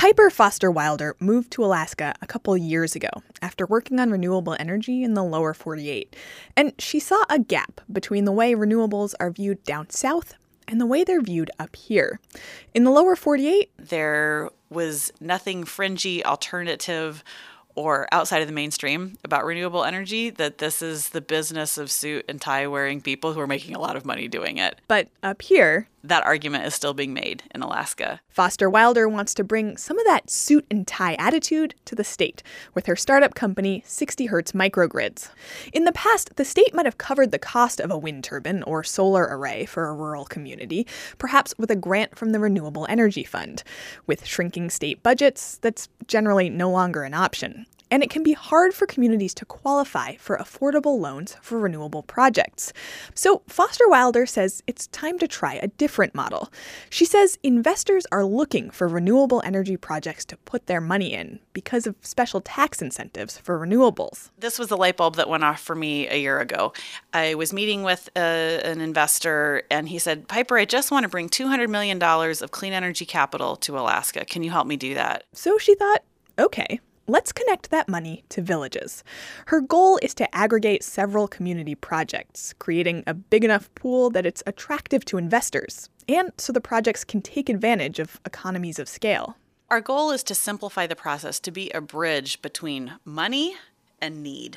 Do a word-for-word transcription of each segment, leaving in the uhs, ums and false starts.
Piper Foster Wilder moved to Alaska a couple years ago after working on renewable energy in the lower forty-eight. And she saw a gap between the way renewables are viewed down south and the way they're viewed up here. In the lower forty-eight, there was nothing fringy, alternative, or outside of the mainstream about renewable energy, that this is the business of suit and tie wearing people who are making a lot of money doing it. But up here, that argument is still being made in Alaska. Foster Wilder wants to bring some of that suit and tie attitude to the state with her startup company, sixty hertz Microgrids. In the past, the state might have covered the cost of a wind turbine or solar array for a rural community, perhaps with a grant from the Renewable Energy Fund. With shrinking state budgets, that's generally no longer an option. And it can be hard for communities to qualify for affordable loans for renewable projects. So Foster Wilder says it's time to try a different model. She says investors are looking for renewable energy projects to put their money in because of special tax incentives for renewables. This was the light bulb that went off for me a year ago. I was meeting with a, an investor, and he said, "Piper, I just want to bring two hundred million dollars of clean energy capital to Alaska. Can you help me do that?" So she thought, okay, let's connect that money to villages. Her goal is to aggregate several community projects, creating a big enough pool that it's attractive to investors, and so the projects can take advantage of economies of scale. Our goal is to simplify the process to be a bridge between money and need.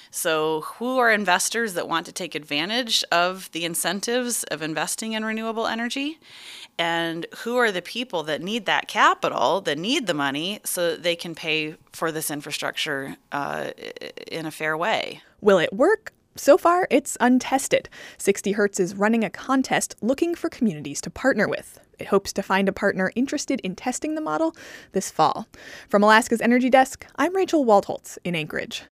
So who are investors that want to take advantage of the incentives of investing in renewable energy? And who are the people that need that capital, that need the money, so that they can pay for this infrastructure uh, in a fair way? Will it work? So far, it's untested. sixty hertz is running a contest looking for communities to partner with. It hopes to find a partner interested in testing the model this fall. From Alaska's Energy Desk, I'm Rachel Waldholtz in Anchorage.